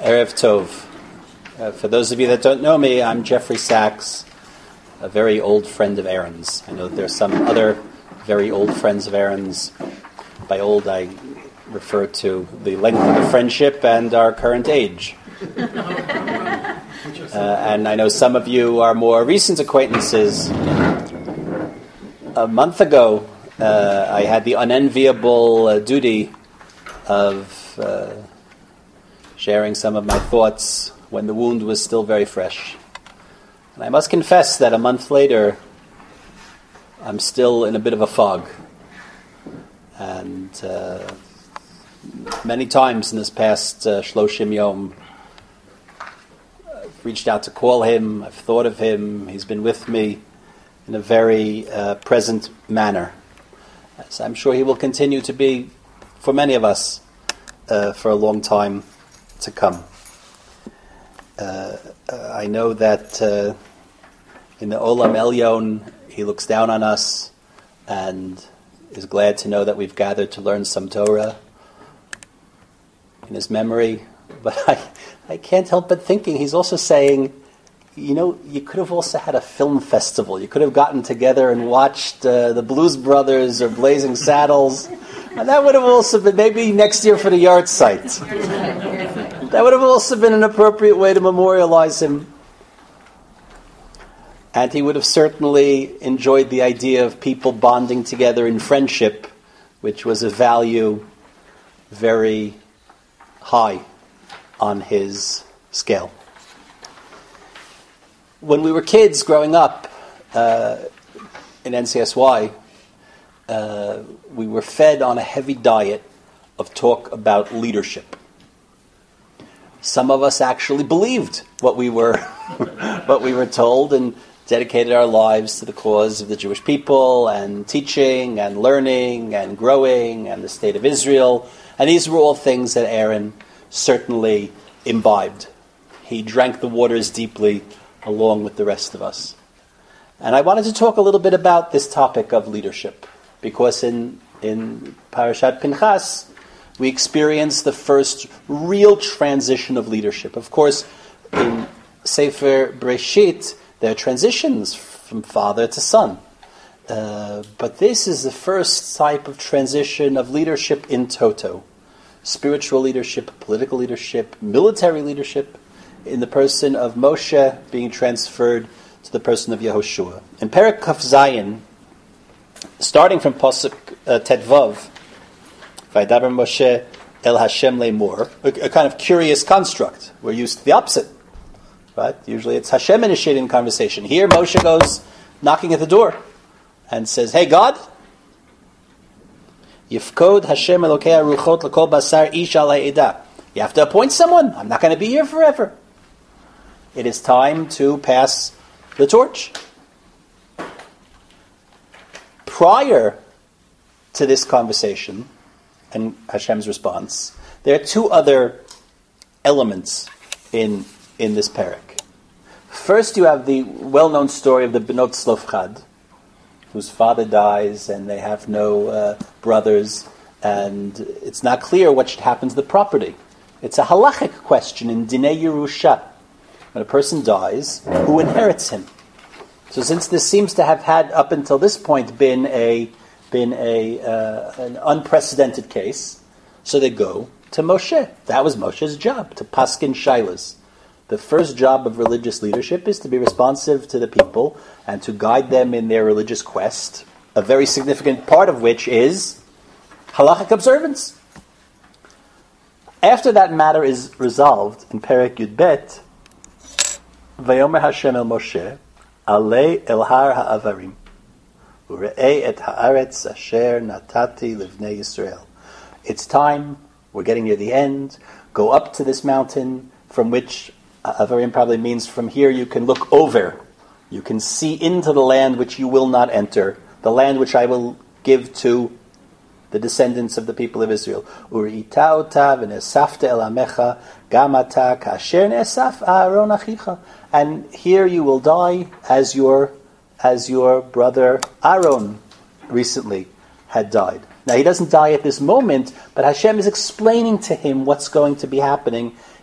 Erev Tov. For those of you that don't know me, I'm Jeffrey Sachs, a very old friend of Aaron's. I know that there are some other very old friends of Aaron's. By old, I refer to the length of the friendship and our current age. And I know some of you are more recent acquaintances. A month ago, I had the unenviable duty of sharing some of my thoughts when the wound was still very fresh. And I must confess that a month later, I'm still in a bit of a fog. And many times in this past Shloshim Yom, I've reached out to call him, I've thought of him, he's been with me in a very present manner. So I'm sure he will continue to be, for many of us, for a long time to come. I know that in the Olam Elyon, he looks down on us and is glad to know that we've gathered to learn some Torah in his memory. But I can't help but thinking he's also saying, you know, you could have also had a film festival. You could have gotten together and watched the Blues Brothers or Blazing Saddles. And that would have also been maybe next year for the yard site. That would have also been an appropriate way to memorialize him. And he would have certainly enjoyed the idea of people bonding together in friendship, which was a value very high on his scale. When we were kids growing up in NCSY, we were fed on a heavy diet of talk about leadership. Some of us actually believed what we were told and dedicated our lives to the cause of the Jewish people and teaching and learning and growing and the state of Israel. And these were all things that Aaron certainly imbibed. He drank the waters deeply along with the rest of us. And I wanted to talk a little bit about this topic of leadership because in Parashat Pinchas, we experience the first real transition of leadership. Of course, in Sefer Breshit, there are transitions from father to son. But this is the first type of transition of leadership in toto. Spiritual leadership, political leadership, military leadership, in the person of Moshe being transferred to the person of Yehoshua. In Perek Kaf Zayin, starting from Pasuk Tetvav, Vaydaber Moshe El Hashem Lemor, a kind of curious construct. We're used to the opposite, right? Usually it's Hashem initiating the conversation. Here Moshe goes knocking at the door and says, "Hey God, Yifkod Hashem Elokei Ruchot L'Kol Basar Ish Al Ha'edah. You have to appoint someone. I'm not going to be here forever. It is time to pass the torch." Prior to this conversation and Hashem's response, there are two other elements in this parak. First, you have the well-known story of the Benot Tzlofchad, whose father dies and they have no brothers, and it's not clear what should happen to the property. It's a halachic question in Dinei Yerusha. When a person dies, who inherits him? So since this seems to have had, up until this point, been an unprecedented case, so they go to Moshe. That was Moshe's job, to paskin shailas. The first job of religious leadership is to be responsive to the people and to guide them in their religious quest, a very significant part of which is halachic observance. After that matter is resolved in Perek Yud Bet, Vayomer Hashem el Moshe, Alei el har ha'avarim, Ure'ei et ha'aretz asher natati livnei Yisrael. It's time, we're getting near the end, go up to this mountain, from which Avarim probably means from here you can look over. You can see into the land which you will not enter, the land which I will give to the descendants of the people of Israel. Uri'ita ota v'nesafta el amecha gamata kasher nesaf Aaron achicha. And here you will die as your brother Aaron recently had died. Now he doesn't die at this moment, but Hashem is explaining to him what's going to be happening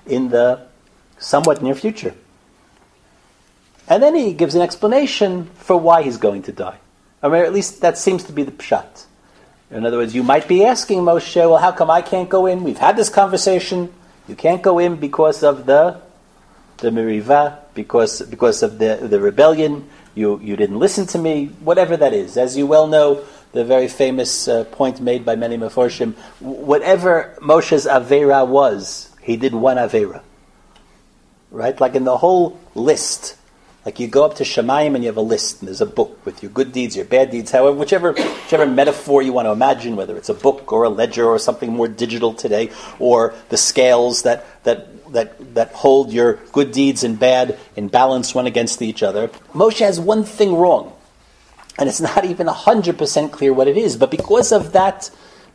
in the somewhat near future. And then he gives an explanation for why he's going to die. I mean, at least that seems to be the pshat. In other words, you might be asking Moshe, well, how come I can't go in? We've had this conversation. You can't go in because of the meriva, because of the rebellion. You didn't listen to me, whatever that is. As you well know, the very famous point made by many Meforshim, whatever Moshe's Avera was, he did one Avera. Right? Like in the whole list, like you go up to Shemayim and you have a list, and there's a book with your good deeds, your bad deeds, however, whichever metaphor you want to imagine, whether it's a book or a ledger or something more digital today, or the scales that hold your good deeds and bad in balance one against each other. Moshe has one thing wrong, and it's not even 100% clear what it is. But because of that,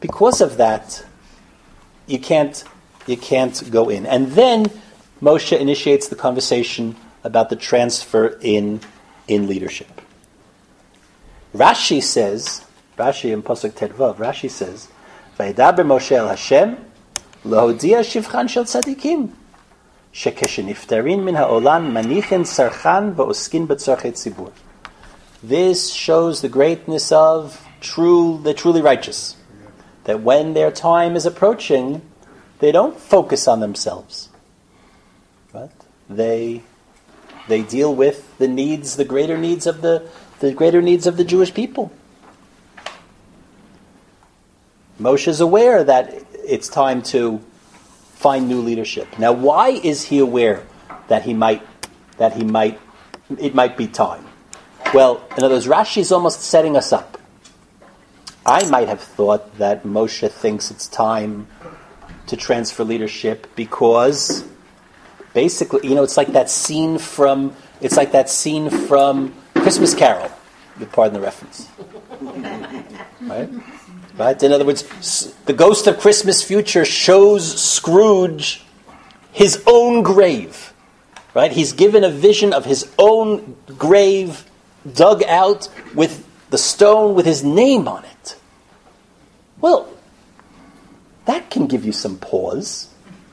you can't go in. And then Moshe initiates the conversation about the transfer in leadership. Rashi in Pasuk Tedvav, Rashi says, "Vayidaber Moshe el Hashem lahodia shivchan shel tzadikim shekesheniftarin min haolam manichin sarchan va'oskin b'tzorchei tzibur." This shows the greatness of the truly righteous. That when their time is approaching, they don't focus on themselves. Right? They deal with the needs, the greater needs of the Jewish people. Moshe is aware that it's time to find new leadership. Now, why is he aware that it might be time? Well, in other words, Rashi is almost setting us up. I might have thought that Moshe thinks it's time to transfer leadership because basically, it's like that scene from Christmas Carol. You pardon the reference, right? In other words, the ghost of Christmas Future shows Scrooge his own grave, right? He's given a vision of his own grave dug out with the stone with his name on it. Well, that can give you some pause.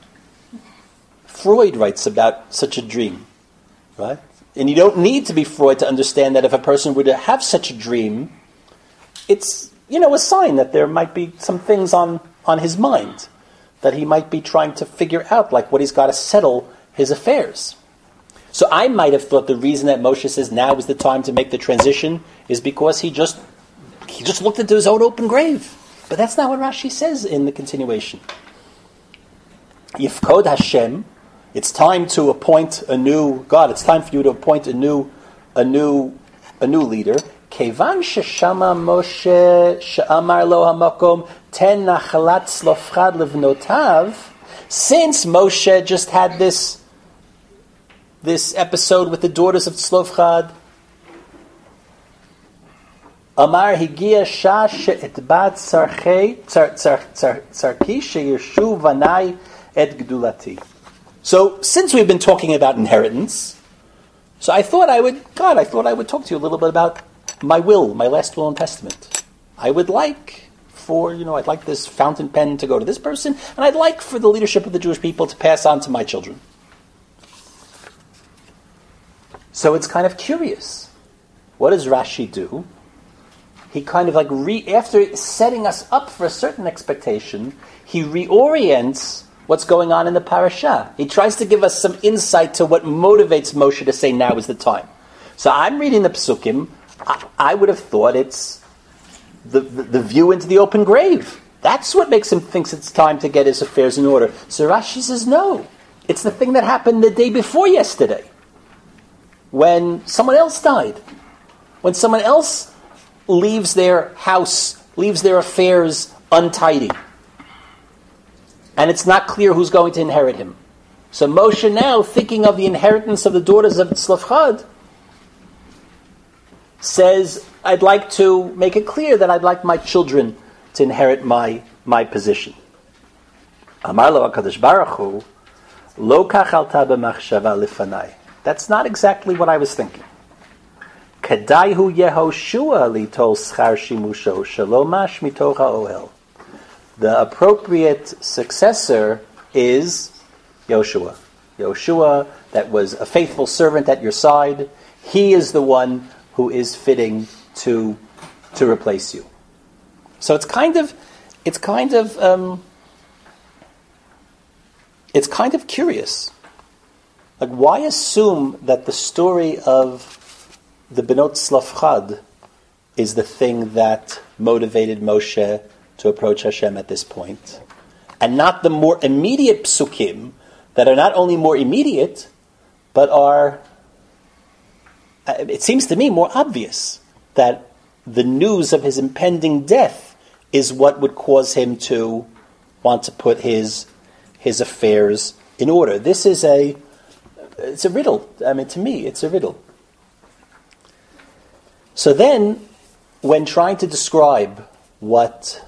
Freud writes about such a dream, right? And you don't need to be Freud to understand that if a person were to have such a dream, it's, a sign that there might be some things on his mind that he might be trying to figure out, like what he's got to settle his affairs. So I might have thought the reason that Moshe says now is the time to make the transition is because he just looked into his own open grave. But that's not what Rashi says in the continuation. Yifkod Hashem, it's time to appoint a new God. It's time for you to appoint a new leader. Kevan sheshama Moshe she'amar lo hamakom ten nachalat slofchad levnotav. Since Moshe just had this episode with the daughters of Tzlofchad, Amar higia shash she'etbat tzarki sheyirshu vanai et gdulati. So, since we've been talking about inheritance, so I thought I would talk to you a little bit about my will, my last will and testament. I would like I'd like this fountain pen to go to this person, and I'd like for the leadership of the Jewish people to pass on to my children. So it's kind of curious. What does Rashi do? He kind of after setting us up for a certain expectation, he reorients what's going on in the parasha. He tries to give us some insight to what motivates Moshe to say now is the time. So I'm reading the Psukim. I would have thought it's the view into the open grave. That's what makes him think it's time to get his affairs in order. So Rashi says no. It's the thing that happened the day before yesterday, when someone else died. When someone else leaves their house, leaves their affairs untidy. And it's not clear who's going to inherit him. So Moshe now, thinking of the inheritance of the daughters of Tzlofchad, says, I'd like to make it clear that I'd like my children to inherit my position. Amar lo HaKadosh Baruch Hu, lo kach alta b'machshava lifanai. That's not exactly what I was thinking. Kadaihu Yehoshua litol schar shimusho shalomash mitoch ha'ohel. The appropriate successor is Yoshua. Yoshua, that was a faithful servant at your side, he is the one who is fitting to replace you. So it's kind of curious. Like, why assume that the story of the Benot Tzlafchad is the thing that motivated Moshe to approach Hashem at this point, and not the more immediate psukim that are not only more immediate, but are, it seems to me, more obvious, that the news of his impending death is what would cause him to want to put his affairs in order. It's a riddle. I mean, to me, it's a riddle. So then, when trying to describe what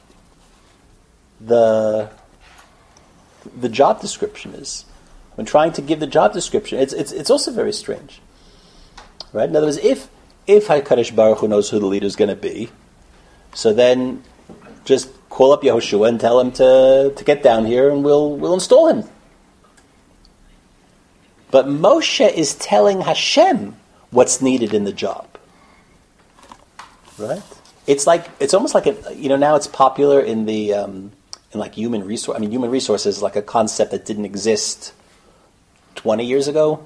the job description is, when trying to give the job description, it's also very strange, right? In other words, if HaKadosh Baruch Hu knows who the leader is going to be, so then just call up Yehoshua and tell him to get down here, and we'll install him. But Moshe is telling Hashem what's needed in the job, right? It's almost like now it's popular in the in like human resource. I mean, human resources is like a concept that didn't exist 20 years ago,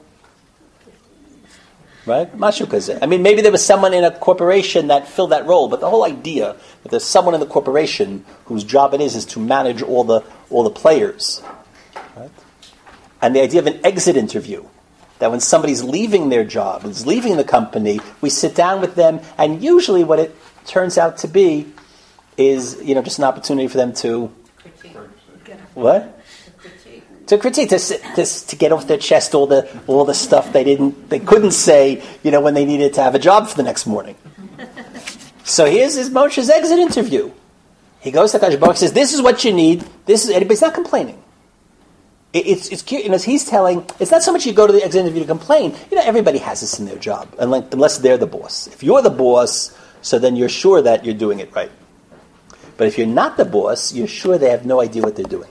right? Mashukas. I mean, maybe there was someone in a corporation that filled that role, but the whole idea that there's someone in the corporation whose job it is to manage all the players, right? And the idea of an exit interview, that when somebody's leaving their job, is leaving the company, we sit down with them, and usually what it turns out to be is, just an opportunity for them to critique. What? To critique, to get off their chest all the stuff they couldn't say, when they needed to have a job for the next morning. So here's Moshe's exit interview. He goes to Kadosh Baruch Hu, says, "This is what you need. But he's not complaining. It's cute, he's telling. It's not so much you go to the exit interview to complain. Everybody has this in their job, unless they're the boss. If you're the boss, so then you're sure that you're doing it right. But if you're not the boss, you're sure they have no idea what they're doing.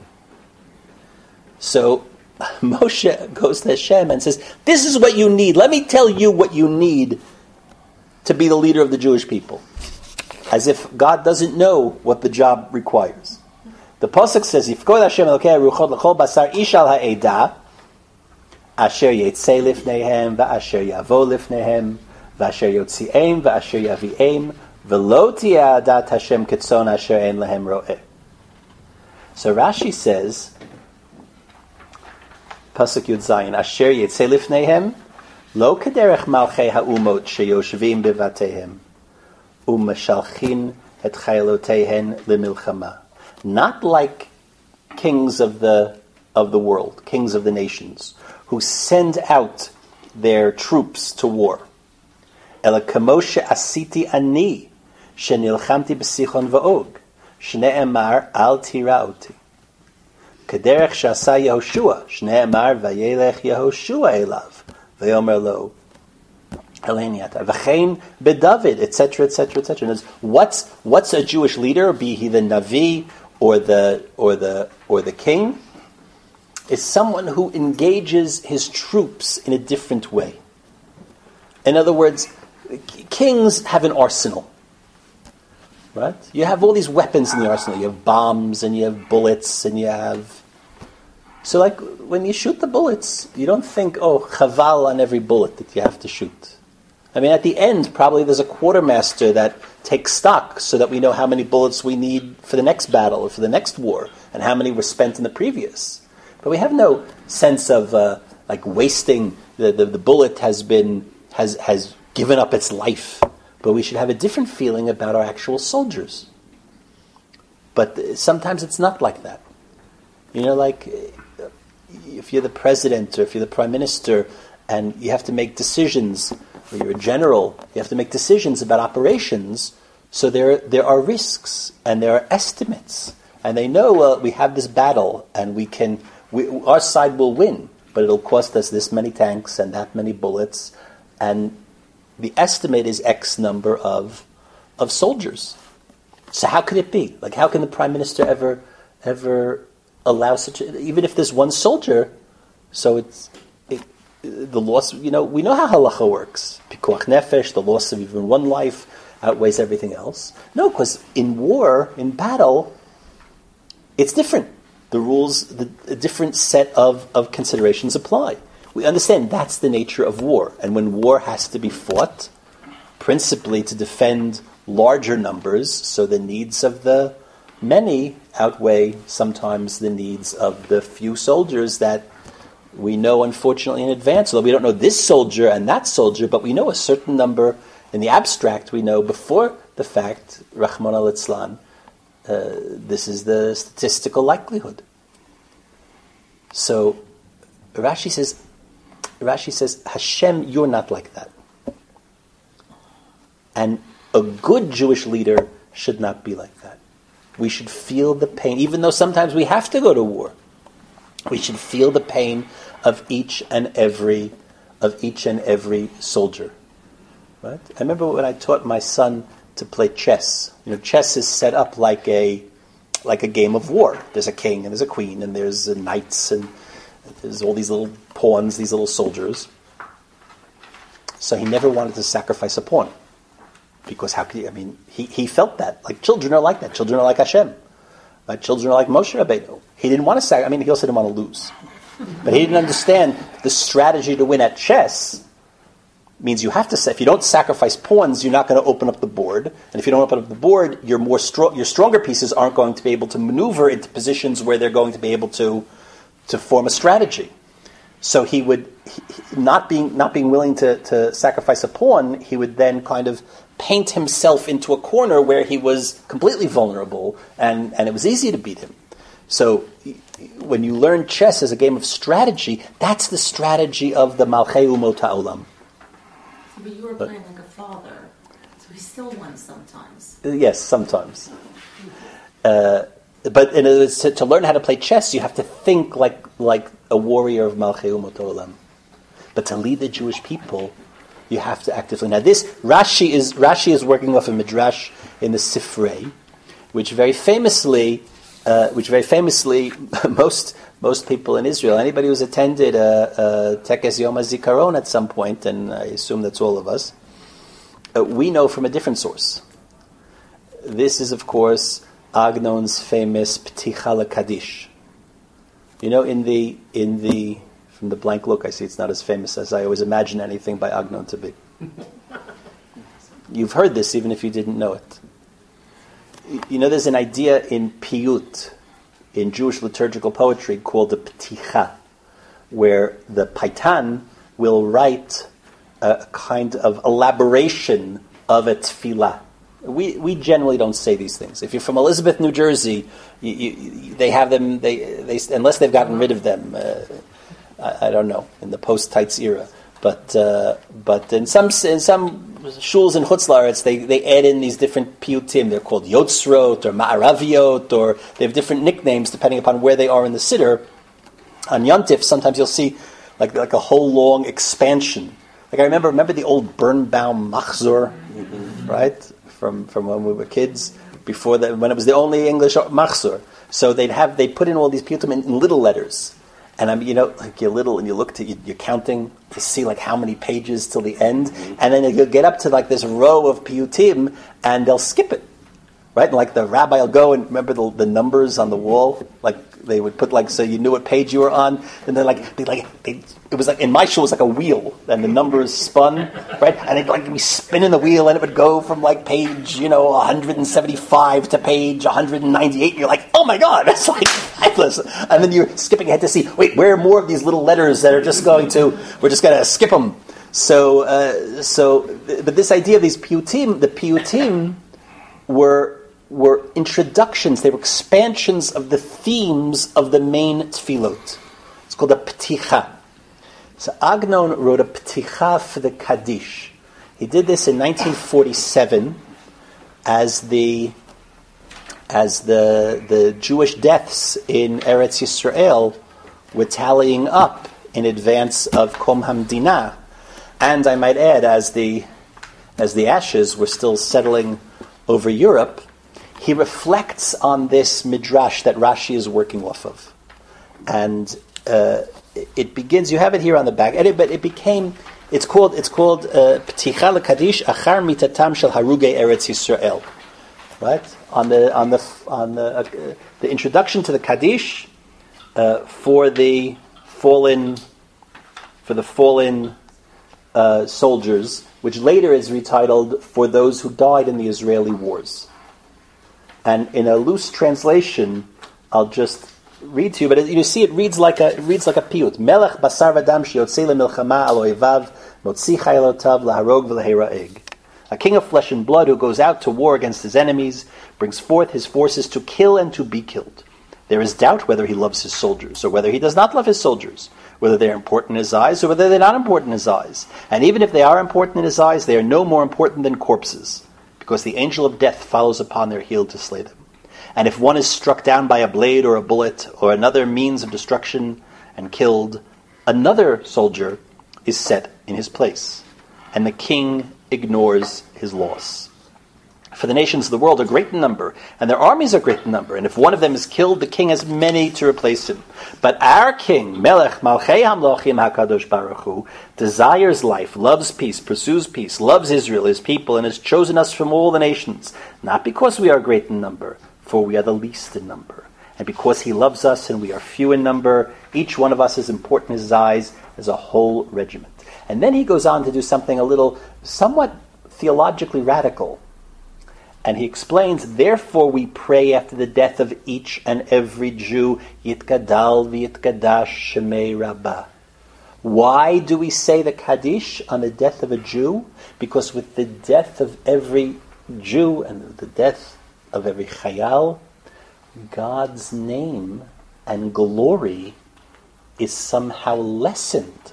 So Moshe goes to Hashem and says, "This is what you need. Let me tell you what you need to be the leader of the Jewish people," as if God doesn't know what the job requires. The pasuk says, "Yifkod Hashem Elokei ruchot l'chol basar ishal ha'edah asher yetzei lifneihem va'asher yavo lifneihem va'asher yotzieim va'asher yavieim v'lo tieh adat Hashem ketzon asher ein lehem ro'eh." So Rashi says, pasuk Yud Zayin, "Asher yetzei lifneihem lo kederech malchei ha'umot sheyoshvim bevatehem u'mashalchin et chayloteihen lemilchama." Not like kings of the world, kings of the nations, who send out their troops to war. Ela kamoshe asiti ani shenilchamti b'sichon va'og shne'emar al tiraoti kederech shasa Yehoshua shne'emar vayelech Yehoshua elav vayomer lo eleniata v'chein beDavid, etc., etc., etc. What's a Jewish leader, be he the Navi or the king, is someone who engages his troops in a different way. In other words, kings have an arsenal, right? You have all these weapons in the arsenal. You have bombs, and you have bullets, and you have... So like, when you shoot the bullets, you don't think, chaval on every bullet that you have to shoot. I mean, at the end, probably there's a quartermaster that takes stock so that we know how many bullets we need for the next battle or for the next war, and how many were spent in the previous. But we have no sense of wasting. The bullet has given up its life. But we should have a different feeling about our actual soldiers. But sometimes it's not like that. Like if you're the president or if you're the prime minister, and you have to make decisions, or you're a general, you have to make decisions about operations, so there are risks, and there are estimates, and they know, we have this battle, and our side will win, but it'll cost us this many tanks, and that many bullets, and the estimate is X number of soldiers. So how could it be? Like, how can the prime minister ever allow even if there's one soldier, so the loss, we know how halacha works. Pikuach nefesh, the loss of even one life outweighs everything else. No, because in war, in battle, it's different. The rules, a different set of considerations apply. We understand that's the nature of war. And when war has to be fought, principally to defend larger numbers, so the needs of the many outweigh sometimes the needs of the few soldiers that we know, unfortunately, in advance. Although we don't know this soldier and that soldier, but we know a certain number in the abstract. We know before the fact, Rahman al-Itzlan, this is the statistical likelihood. So Rashi says, Hashem, you're not like that. And a good Jewish leader should not be like that. We should feel the pain, even though sometimes we have to go to war. We should feel the pain of each and every soldier. Right? I remember when I taught my son to play chess. Chess is set up like a game of war. There's a king and there's a queen and there's knights and there's all these little pawns, these little soldiers. So he never wanted to sacrifice a pawn. Because he felt that. Like children are like that. Children are like Hashem. Right? Children are like Moshe Rabbeinu. He didn't want to sacrifice. He also didn't want to lose. But he didn't understand the strategy to win at chess means you have to say, if you don't sacrifice pawns, you're not going to open up the board. And if you don't open up the board, your stronger pieces aren't going to be able to maneuver into positions where they're going to be able to form a strategy. So he would, not being willing to sacrifice a pawn, he would then kind of paint himself into a corner where he was completely vulnerable, and it was easy to beat him. So when you learn chess as a game of strategy, that's the strategy of the Malchei Umot HaOlam. But you were playing like a father, so he still won sometimes. Yes, sometimes. But in other words, to learn how to play chess, you have to think like a warrior of Malchei Umot HaOlam. But to lead the Jewish people, you have to actively. Now, this Rashi is working off a midrash in the Sifrei, which very famously, most people in Israel, anybody who's attended Tekes Yom HaZikaron at some point, and I assume that's all of us, we know from a different source. This is, of course, Agnon's famous Pticha LeKadish. From the blank look, I see it's not as famous as I always imagine anything by Agnon to be. You've heard this, even if you didn't know it. There's an idea in Piyut, in Jewish liturgical poetry, called the Pticha, where the Paitan will write a kind of elaboration of a tefillah. We generally don't say these things. If you're from Elizabeth, New Jersey, they have them. They unless they've gotten rid of them. I don't know, in the post-Tights era. But in some shuls in Chutz La'aretz, they add in these different piyutim. They're called Yotzrot or Ma'araviot, or they have different nicknames depending upon where they are in the Siddur. On Yontif, sometimes you'll see like a whole long expansion. Like I remember the old Birnbaum Machzor, right, from when we were kids, before that, when it was the only English Machzor. So they put in all these piyutim in little letters. And you're little and you look you're counting to see like how many pages till the end, and then you'll get up to like this row of piyutim, and they'll skip it, right? And like the rabbi will go and remember the numbers on the wall, like they would put so you knew what page you were on, and then it was like in my shul it was like a wheel, and the numbers spun, right? And they'd be spinning the wheel, and it would go from page 175 to page 198. And you're like, oh my god, that's fabulous! And then you're skipping ahead to see, wait, where are more of these little letters that are we're just going to skip them. But this idea of these piyutim, the piyutim were introductions, they were expansions of the themes of the main tefillot. It's called a pticha. So Agnon wrote a pticha for the Kaddish. He did this in 1947 as the Jewish deaths in Eretz Yisrael were tallying up in advance of Kom Hamdinah, and I might add, as the ashes were still settling over Europe, he reflects on this midrash that Rashi is working off of. And it begins, you have it here on the back, but it's called P'ticha L'Kadish Achar Mitatam Shel Harugei Eretz Yisrael. Right? On the introduction to the Kaddish for the fallen soldiers, which later is retitled "For Those Who Died in the Israeli Wars." And in a loose translation, I'll just read to you. But you see, it reads like a piyut. Melech basar v'dam sheyotzei lemilchama al oivav motzi chayelotav laharog v'lehera'eg. A king of flesh and blood who goes out to war against his enemies, brings forth his forces to kill and to be killed. There is doubt whether he loves his soldiers or whether he does not love his soldiers, whether they are important in his eyes or whether they are not important in his eyes. And even if they are important in his eyes, they are no more important than corpses, because the angel of death follows upon their heel to slay them. And if one is struck down by a blade or a bullet or another means of destruction and killed, another soldier is set in his place, and the king ignores his loss. For the nations of the world are great in number, and their armies are great in number, and if one of them is killed, the king has many to replace him. But our king, Melech Malchei HaMlochim HaKadosh Baruch Hu, desires life, loves peace, pursues peace, loves Israel, his people, and has chosen us from all the nations, not because we are great in number, for we are the least in number, and because he loves us and we are few in number, each one of us is important in his eyes as a whole regiment. And then he goes on to do something a little, somewhat theologically radical. And he explains, therefore we pray after the death of each and every Jew, Yitgadal v'Yitgadash Shemei Rabbah. Why do we say the Kaddish on the death of a Jew? Because with the death of every Jew and the death of every Chayal, God's name and glory is somehow lessened,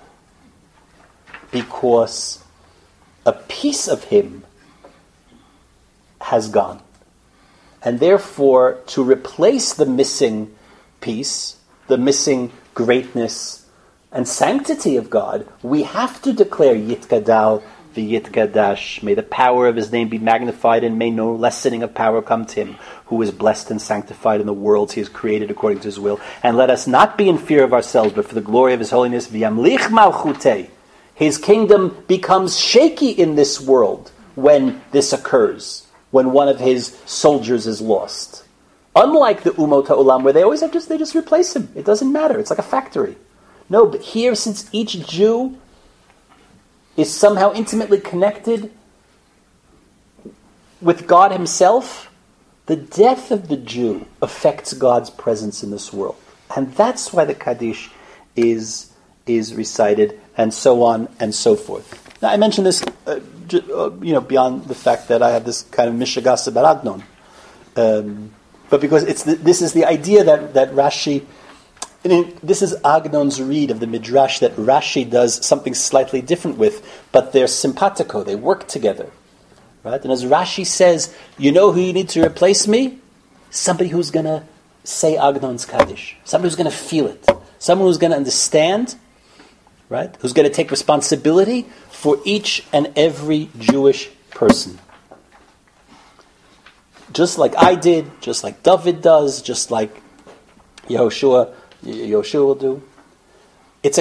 because a piece of him has gone. And therefore, to replace the missing piece, the missing greatness and sanctity of God, we have to declare Yitgadal v'Yitgadash. May the power of his name be magnified, and may no lessening of power come to him, who is blessed and sanctified in the worlds he has created according to his will. And let us not be in fear of ourselves, but for the glory of his holiness. V'yamlich malchutei. His kingdom becomes shaky in this world when this occurs, when one of his soldiers is lost. Unlike the Umot HaOlam, where they just replace him. It doesn't matter. It's like a factory. No, but here, since each Jew is somehow intimately connected with God himself, the death of the Jew affects God's presence in this world. And that's why the Kaddish is recited, and so on and so forth. Now, I mentioned this, beyond the fact that I have this kind of mishagas about Agnon, but because this is the idea that Rashi, this is Agnon's read of the Midrash that Rashi does something slightly different with, but they're simpatico, they work together. Right? And as Rashi says, you know who you need to replace me? Somebody who's going to say Agnon's Kaddish. Somebody who's going to feel it. Someone who's going to understand, right? Who's going to take responsibility for each and every Jewish person. Just like I did, just like David does, just like Yehoshua will do. It's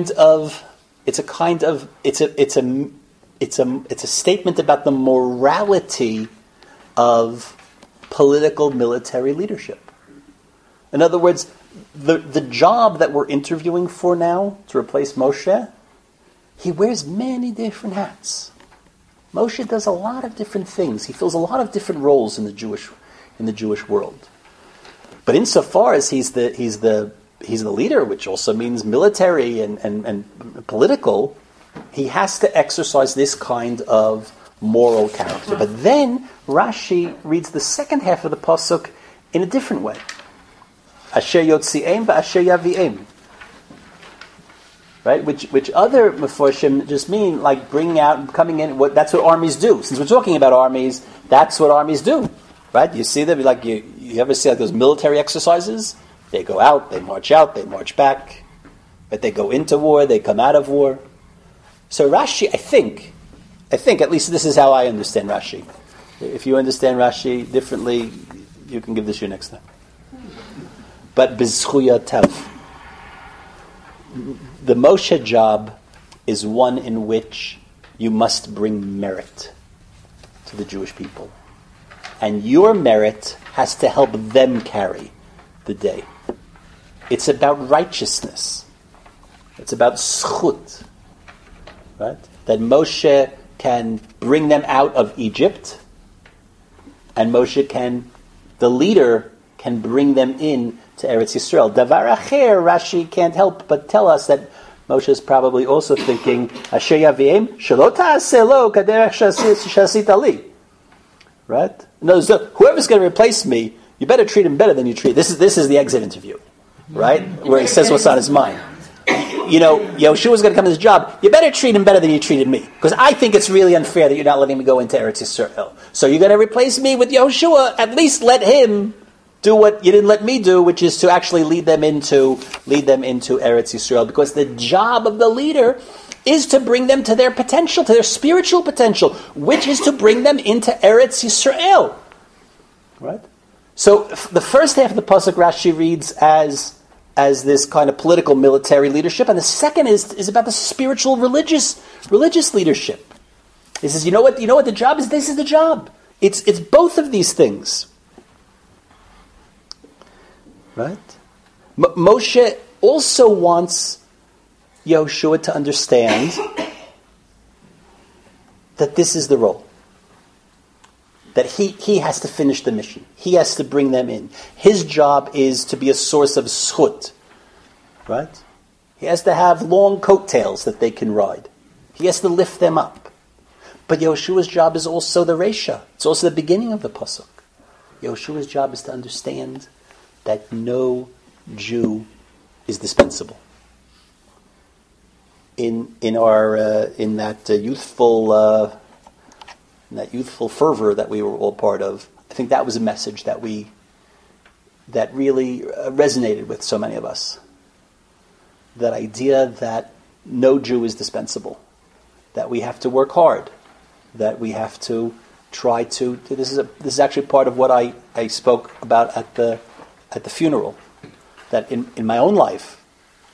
a statement about the morality of political military leadership. In other words, the job that we're interviewing for now to replace Moshe, he wears many different hats. Moshe does a lot of different things. He fills a lot of different roles in the Jewish world. But insofar as he's the leader, which also means military and political, he has to exercise this kind of moral character. But then Rashi reads the second half of the pasuk in a different way. Asher yotzi'em v'asher yavi'em. Right? Which other meforshim just mean like bringing out, coming in. That's what armies do. Since we're talking about armies, that's what armies do. Right? You see them, like you ever see like those military exercises? They go out, they march back. But they go into war, they come out of war. So Rashi, I think, at least this is how I understand Rashi. If you understand Rashi differently, You can give this your next time. But b'zchuyatav. The Moshe job is one in which you must bring merit to the Jewish people. And your merit has to help them carry the day. It's about righteousness. It's about zchut. Right? That Moshe can bring them out of Egypt, and the leader can bring them in to Eretz Yisrael. Davar acher, Rashi can't help but tell us that Moshe is probably also thinking, Asher yaviem, shelo ta'aseh lo kaderech shasita li. Right? No, so whoever's going to replace me, you better treat him better than you treat. This is the exit interview, right? Where he says what's on his mind. You know, Yeshua's going to come to this job. You better treat him better than you treated me, because I think it's really unfair that you're not letting me go into Eretz Yisrael. So you're going to replace me with Yeshua. At least let him do what you didn't let me do, which is to actually lead them into Eretz Yisrael. Because the job of the leader is to bring them to their potential, to their spiritual potential, which is to bring them into Eretz Yisrael. Right? So the first half of the pasuk Rashi reads as this kind of political military leadership, and the second is about the spiritual religious leadership. He says, you know what the job is? This is the job. It's both of these things. Right? Moshe also wants Yehoshua to understand that this is the role. That he has to finish the mission. He has to bring them in. His job is to be a source of zchut. Right? He has to have long coattails that they can ride. He has to lift them up. But Yehoshua's job is also the Resha. It's also the beginning of the pasuk. Yehoshua's job is to understand that no Jew is dispensable. In that youthful fervor that we were all part of, I think that was a message that really resonated with so many of us. That idea that no Jew is dispensable, that we have to work hard, that we have to try to. This is actually part of what I spoke about at the funeral. That in my own life,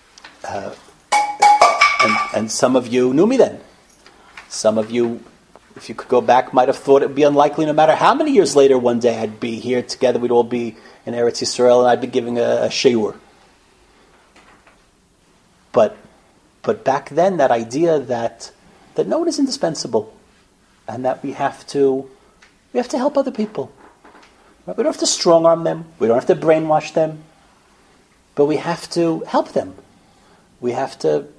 and some of you knew me then. Some of you, if you could go back, might have thought it would be unlikely, no matter how many years later, one day I'd be here together, we'd all be in Eretz Yisrael, and I'd be giving a shiur. But back then, that idea that no one is indispensable, and that we have to help other people. We don't have to strong arm them. We don't have to brainwash them. But we have to help them. We have to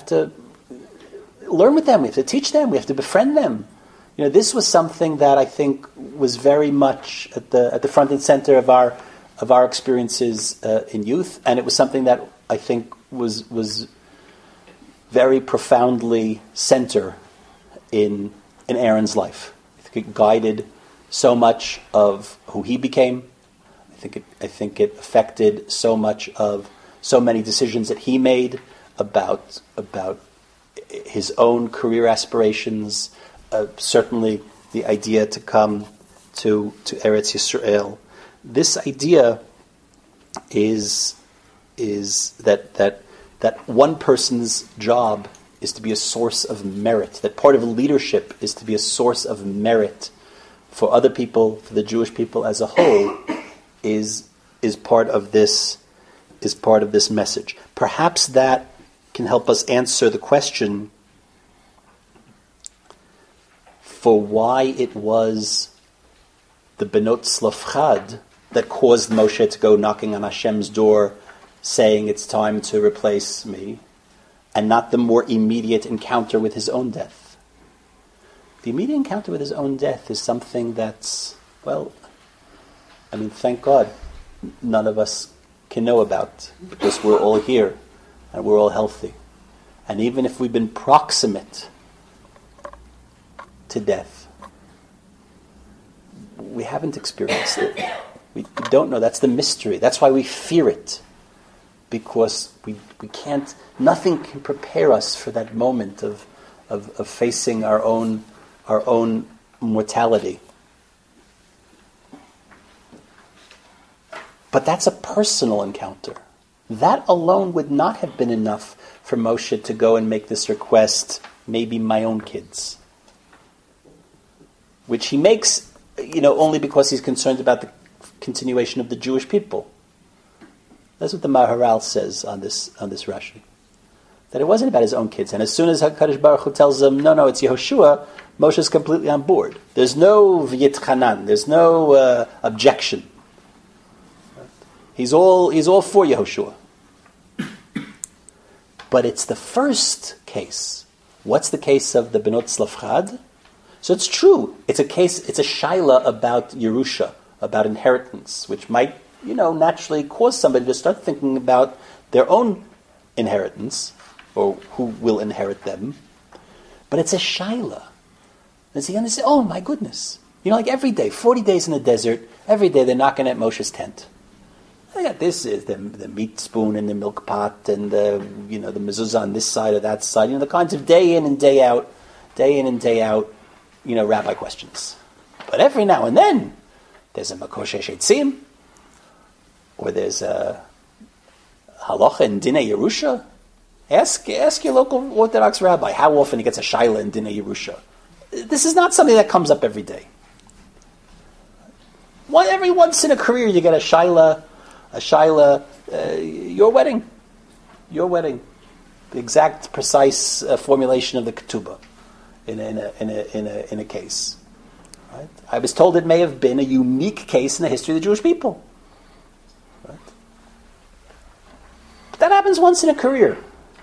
learn with them. We have to teach them. We have to befriend them. You know, this was something that I think was very much at the front and center of our experiences in youth, and it was something that I think was very profoundly center in Aaron's life. I think it guided so much of who he became. I think it affected so much of so many decisions that he made about his own career aspirations. Certainly, the idea to come to Eretz Yisrael. This idea is that one person's job is to be a source of merit. That part of leadership is to be a source of merit for other people, for the Jewish people as a whole, is part of this message. Perhaps that can help us answer the question for why it was the Benot Tzlofchad that caused Moshe to go knocking on Hashem's door, saying it's time to replace me, and not the more immediate encounter with his own death. The immediate encounter with his own death is something that's, thank God none of us can know about, because we're all here and we're all healthy. And even if we've been proximate to death, we haven't experienced it. We don't know. That's the mystery. That's why we fear it. Because we can't, nothing can prepare us for that moment of facing our own mortality. But that's a personal encounter. That alone would not have been enough for Moshe to go and make this request, maybe my own kids. Which he makes, only because he's concerned about the continuation of the Jewish people. That's what the Maharal says on this Rashi. That it wasn't about his own kids. And as soon as HaKadosh Baruch Hu tells him, no, it's Yehoshua, Moshe is completely on board. There's no v'yitchanan. There's no objection. He's all for Yehoshua. But it's the first case. What's the case of the Benot Tzlafchad? So it's true. It's a shaila about Yerusha, about inheritance, which might, naturally cause somebody to start thinking about their own inheritance, or who will inherit them. But it's a shaila. And so you're going to say, oh my goodness. Like every day, 40 days in the desert, every day they're knocking at Moshe's tent. They got this is the meat spoon and the milk pot and the mezuzah on this side or that side. The kinds of day in and day out, rabbi questions. But every now and then, there's a makoshesh etzim, or there's a halacha in Dinei Yerusha. Ask your local Orthodox rabbi how often he gets a shaila in Dinei Yerusha. This is not something that comes up every day. Every once in a career you get a shaila, your wedding. The exact, precise formulation of the ketubah in a case. Right? I was told it may have been a unique case in the history of the Jewish people. Right? But that happens once in a career.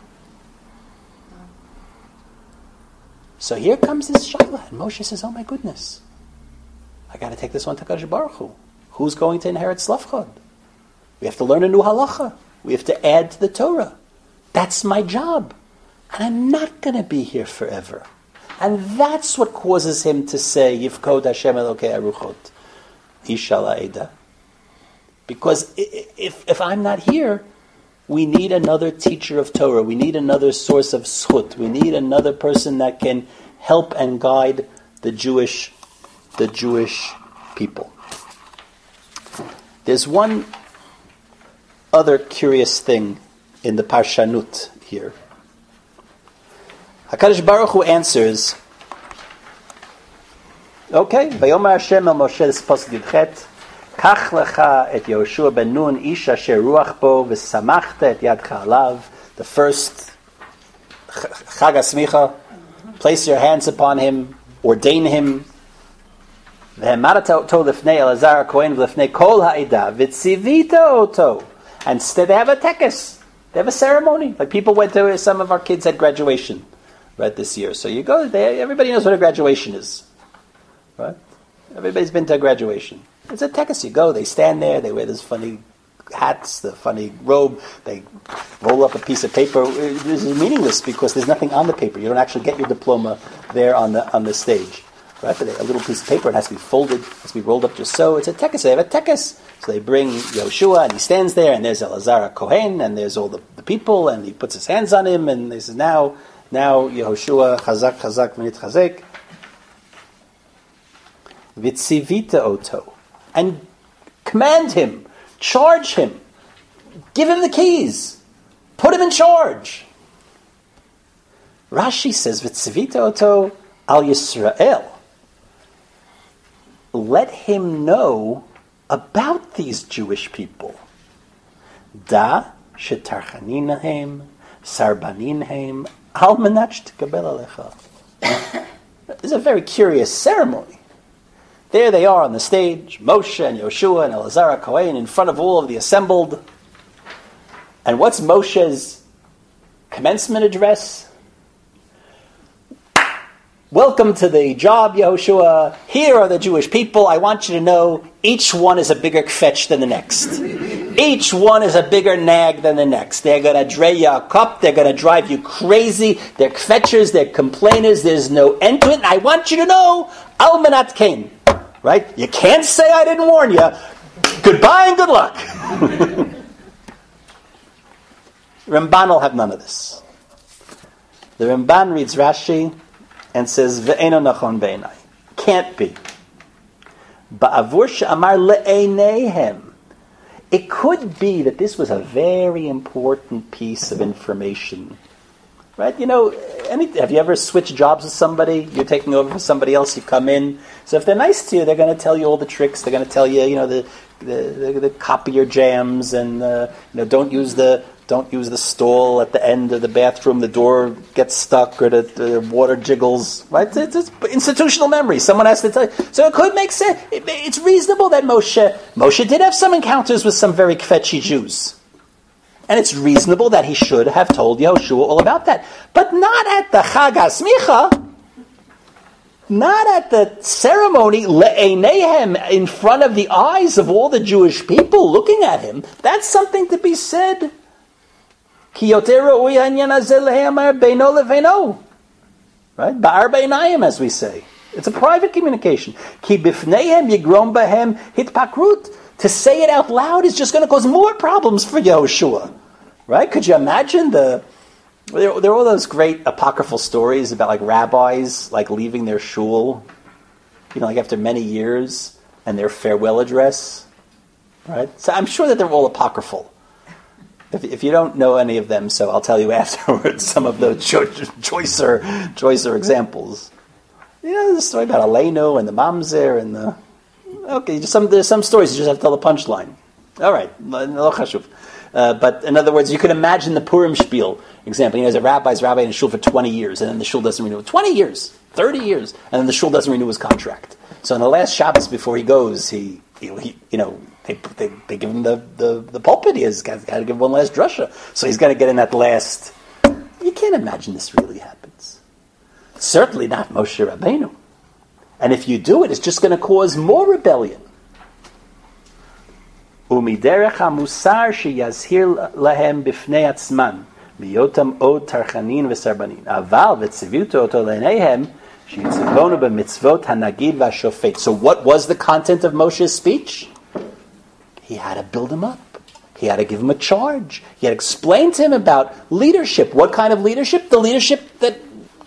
So here comes this shaila, and Moshe says, "Oh my goodness, I got to take this one to HaKadosh Baruch Hu. Who's going to inherit Tzlafchad? We have to learn a new halacha. We have to add to the Torah. That's my job. And I'm not going to be here forever." And that's what causes him to say, Yivkod Hashem Elokei Aruchot, Ishala Eda. Because if I'm not here, we need another teacher of Torah. We need another source of zchut. We need another person that can help and guide the Jewish people. There's one other curious thing in the Parshanut here. HaKadosh Baruch Hu answers, okay, Vayomer Hashem el Moshe, this is Pasuk Yudchet, Kach lecha et Yehoshua ben Nun, ish asher ruach bo, v'samachta et yadcha alav, the first Chag HaSmicha, place your hands upon him, ordain him, v'hemarata oto lefnei Elazar HaKohen v'lefnei kol ha'edah, v'tzivita oto, and they have a tekes, they have a ceremony, like people went to, some of our kids had graduation, right, this year. So you go there, everybody knows what a graduation is. Right? Everybody's been to a graduation. It's a tekes. You go, they stand there, they wear those funny hats, the funny robe, they roll up a piece of paper. This is meaningless because there's nothing on the paper. You don't actually get your diploma there on the stage. Right? But a little piece of paper, it has to be folded, it has to be rolled up just so. It's a tekes. They have a tekes. So they bring Yehoshua, and he stands there, and there's Elazar HaKohen, and there's all the people, and he puts his hands on him, and he says, now Yehoshua, chazak, v'nitchazek, v'tzivita oto, and command him, charge him, give him the keys, put him in charge. Rashi says, v'tzivita oto al Yisrael, let him know about these Jewish people. Da shetarchaninhem, sarbaninhem, al manach tekabel alecha. This is a very curious ceremony. There they are on the stage, Moshe and Yehoshua and Elazar HaKohen in front of all of the assembled. And what's Moshe's commencement address? Welcome to the job, Yehoshua. Here are the Jewish people. I want you to know each one is a bigger kvetch than the next. Each one is a bigger nag than the next. They're going to dray you a cup. They're going to drive you crazy. They're kvetchers. They're complainers. There's no end to it. And I want you to know, al manat kain. Right? You can't say I didn't warn you. Goodbye and good luck. Ramban will have none of this. The Ramban reads Rashi and says, Ve'eno nachon be'enai. Can't be. Ba'avur she'amar le'eineihem. it could be that this was a very important piece of information. Right? You know, have you ever switched jobs with somebody? You're taking over for somebody else, you come in. So if they're nice to you, they're going to tell you all the tricks. They're going to tell you, you know, the copy your jams and, you know, don't use the stall at the end of the bathroom. The door gets stuck or the water jiggles. Right? It's institutional memory. Someone has to tell you. So it could make sense. It's reasonable that Moshe did have some encounters with some very kvetchy Jews. And it's reasonable that he should have told Yehoshua all about that. But not at the Chag HaSmicha, not at the ceremony, le'eineihem, in front of the eyes of all the Jewish people looking at him. That's something to be said. Ki yoter ra'ui ha'inyan hazeh le'amar beino leveino. Right? Ba'ar beinayim, as we say. It's a private communication. Ki bifneihem yigrom bahem hitpakrut. To say it out loud is just going to cause more problems for Yehoshua. Right? Could you imagine there are all those great apocryphal stories about like rabbis like leaving their shul, you know, like after many years, and their farewell address. Right? So I'm sure that they're all apocryphal. If you don't know any of them, so I'll tell you afterwards some of the choicer examples. You know, the story about Aleinu and the Mamzer and the... Okay, there's some stories you just have to tell the punchline. All right, no chashuv. But in other words, you can imagine the Purim spiel example. You know, there's a rabbi in a shul for 20 years, and then the shul doesn't renew. 20 years, 30 years, and then the shul doesn't renew his contract. So in the last Shabbos before he goes, he you know, they give him the pulpit. He has got to give one last drasha. So he's got to get in that last. You can't imagine this really happens. Certainly not Moshe Rabbeinu. And if you do it, it's just going to cause more rebellion. Umiderech hamusar sheyazhir lahem bifnei atzman miyotam od tarchanin v'sarbanin aval v'tzivuto oto leineihem sheyitzivonu b'mitzvot hanagid v'ashofet. So what was the content of Moshe's speech? He had to build him up. He had to give him a charge. He had to explain to him about leadership. What kind of leadership? The leadership that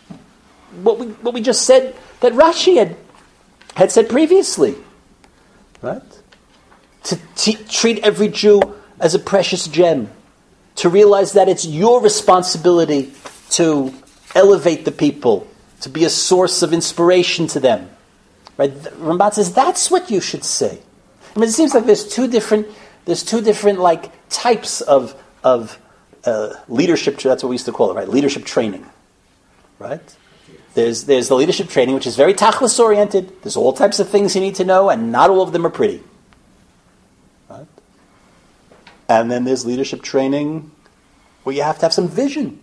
what we just said that Rashi had said previously, right? To treat every Jew as a precious gem, to realize that it's your responsibility to elevate the people, to be a source of inspiration to them, right? Ramban says that's what you should say. I mean, it seems like there's two different like types of leadership. That's what we used to call it, right? Leadership training, right? There's the leadership training, which is very tachlis oriented. There's all types of things you need to know, and not all of them are pretty. Right? And then there's leadership training where you have to have some vision.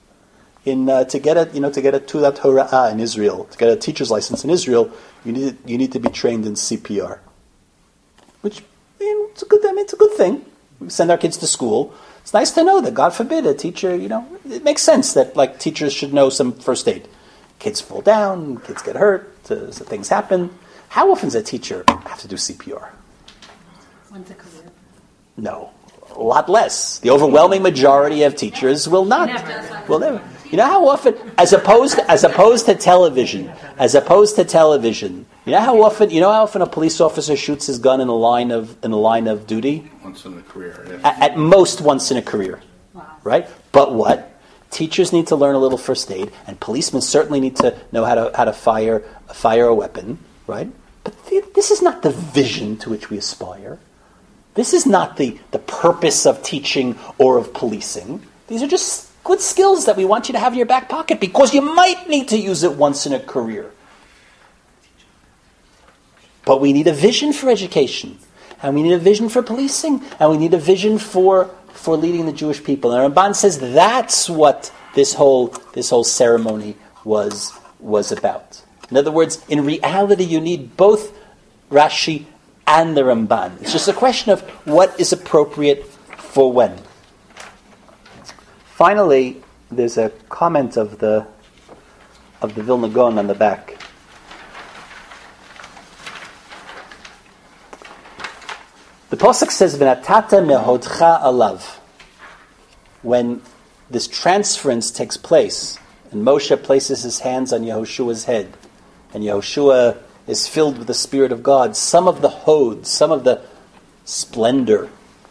To get a Tudat Hora'ah in Israel, to get a teacher's license in Israel, you need to be trained in CPR, which it's a good thing. We send our kids to school. It's nice to know that, God forbid, a teacher. It makes sense that like teachers should know some first aid. Kids fall down, kids get hurt, so things happen. How often does a teacher have to do CPR? Once a career. No, a lot less. The overwhelming majority of teachers will not. Will never. You know how often, as opposed to television, you know how often a police officer shoots his gun in a line of duty? Once in a career. Yeah. At most once in a career. Wow. Right? But what? Teachers need to learn a little first aid, and policemen certainly need to know how to fire a weapon, right? But this is not the vision to which we aspire. This is not the purpose of teaching or of policing. These are just good skills that we want you to have in your back pocket because you might need to use it once in a career. But we need a vision for education, and we need a vision for policing, and we need a vision for leading the Jewish people. And Ramban says that's what this whole ceremony was about. In other words, in reality, you need both Rashi and the Ramban. It's just a question of what is appropriate for when. Finally, there's a comment of the Vilna Gaon on the back. The Pasuk says, "V'natata mehodcha alav." When this transference takes place, and Moshe places his hands on Yehoshua's head, and Yehoshua is filled with the Spirit of God, some of the hod, some of the splendor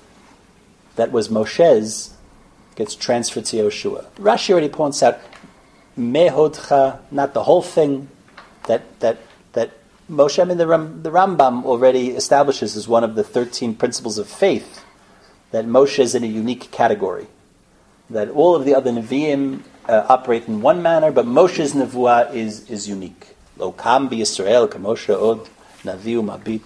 that was Moshe's gets transferred to Yehoshua. Rashi already points out, Mehodcha, not the whole thing, that Moshe, the Rambam already establishes as one of the 13 principles of faith, that Moshe is in a unique category. That all of the other Nevi'im operate in one manner, but Moshe's Nevuah is unique. Lo kam b'Yisrael k'Moshe od Naviu mabit.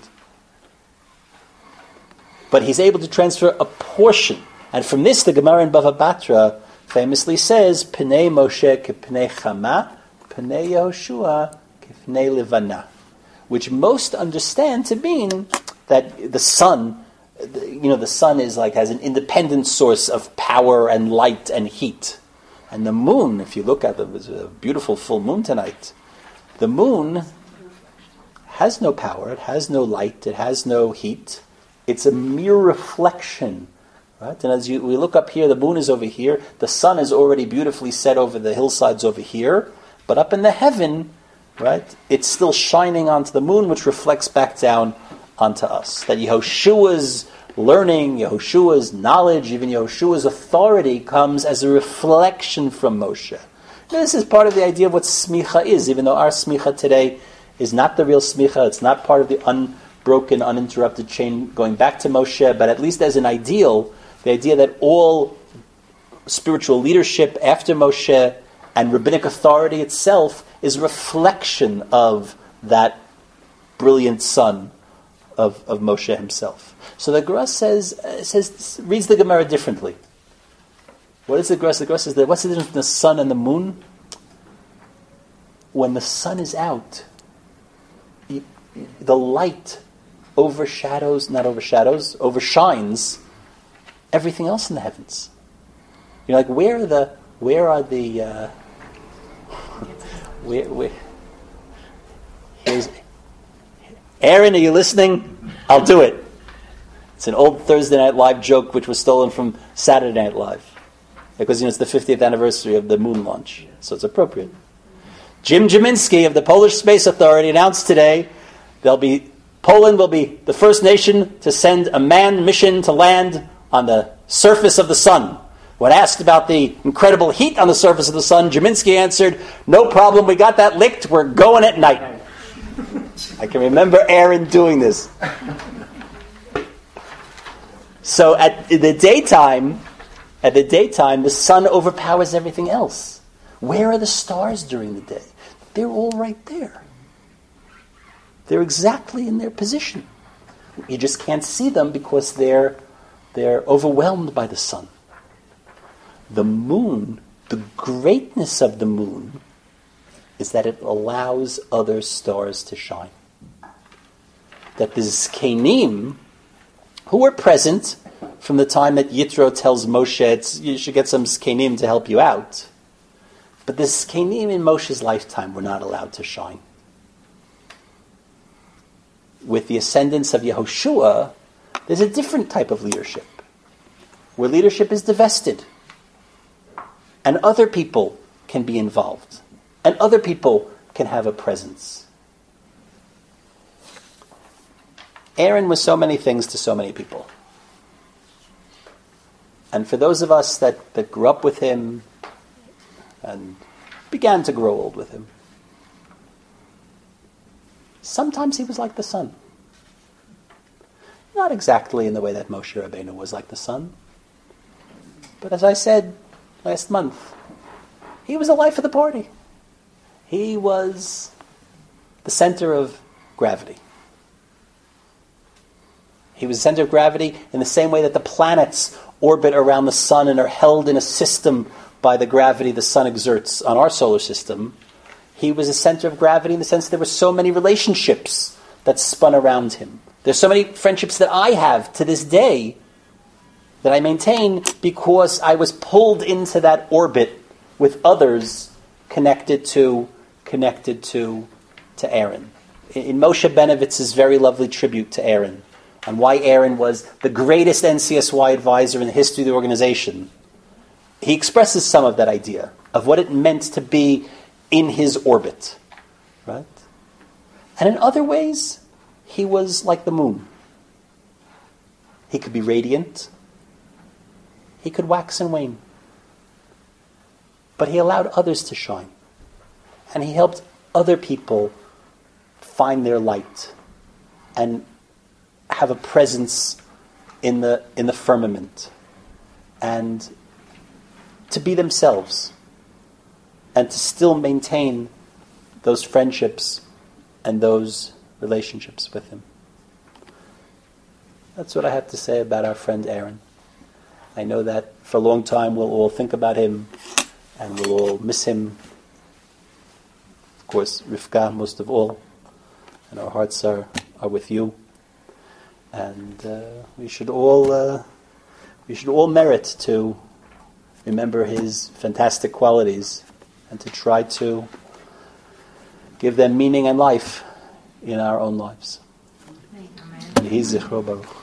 But he's able to transfer a portion. And from this, the Gemara in Bava Batra famously says, Pnei Moshe k'pnei Chama, Pnei Yehoshua k'pnei Levana. Which most understand to mean that the sun, the sun is has an independent source of power and light and heat. And the moon, if you look at it, there's a beautiful full moon tonight. The moon has no power, it has no light, it has no heat. It's a mere reflection, right? And as we look up here, the moon is over here. The sun is already beautifully set over the hillsides over here. But up in the heaven, right, it's still shining onto the moon, which reflects back down onto us. That Yehoshua's learning, Yehoshua's knowledge, even Yehoshua's authority comes as a reflection from Moshe. Now, this is part of the idea of what smicha is, even though our smicha today is not the real smicha. It's not part of the unbroken, uninterrupted chain going back to Moshe, but at least as an ideal, the idea that all spiritual leadership after Moshe and rabbinic authority itself is a reflection of that brilliant son of Moshe himself. So the Gemara reads the Gemara differently. What is the Gemara? The Gemara says that what's the difference between the sun and the moon? When the sun is out, the light overshines everything else in the heavens. You're like, where here's Aaron, are you listening? I'll do it. It's an old Thursday Night Live joke which was stolen from Saturday Night Live. Because it's the 50th anniversary of the moon launch. So it's appropriate. Jim Jiminski of the Polish Space Authority announced today Poland will be the first nation to send a manned mission to land on the surface of the sun. When asked about the incredible heat on the surface of the sun, Jiminski answered, "No problem, we got that licked, we're going at night." I can remember Aaron doing this. So at the daytime, the sun overpowers everything else. Where are the stars during the day? They're all right there. They're exactly in their position. You just can't see them because they're overwhelmed by the sun. The moon, the greatness of the moon, is that it allows other stars to shine. That the Zkenim, who were present from the time that Yitro tells Moshe, you should get some Zkenim to help you out. But the Zkenim in Moshe's lifetime were not allowed to shine. With the ascendance of Yehoshua, there's a different type of leadership, where leadership is divested, and other people can be involved, and other people can have a presence. Aaron was so many things to so many people. And for those of us that grew up with him and began to grow old with him, sometimes he was like the sun. Not exactly in the way that Moshe Rabbeinu was like the sun. But as I said last month, he was the life of the party. He was the center of gravity. He was the center of gravity in the same way that the planets orbit around the sun and are held in a system by the gravity the sun exerts on our solar system. He was a center of gravity in the sense that there were so many relationships that spun around him. There's so many friendships that I have to this day that I maintain because I was pulled into that orbit with others connected to Aaron. In Moshe Benovitz's very lovely tribute to Aaron, on why Aaron was the greatest NCSY advisor in the history of the organization, he expresses some of that idea of what it meant to be in his orbit, right? And in other ways, he was like the moon. He could be radiant, He could wax and wane. But he allowed others to shine. And he helped other people find their light and have a presence in the firmament, and to be themselves, and to still maintain those friendships and those relationships with him. That's what I have to say about our friend Aaron. I know that for a long time we'll all think about him and we'll all miss him. Of course, Rivka most of all, and our hearts are with you. And we should all merit to remember his fantastic qualities and to try to give them meaning and life in our own lives. Amen. Yehi zichro baruch.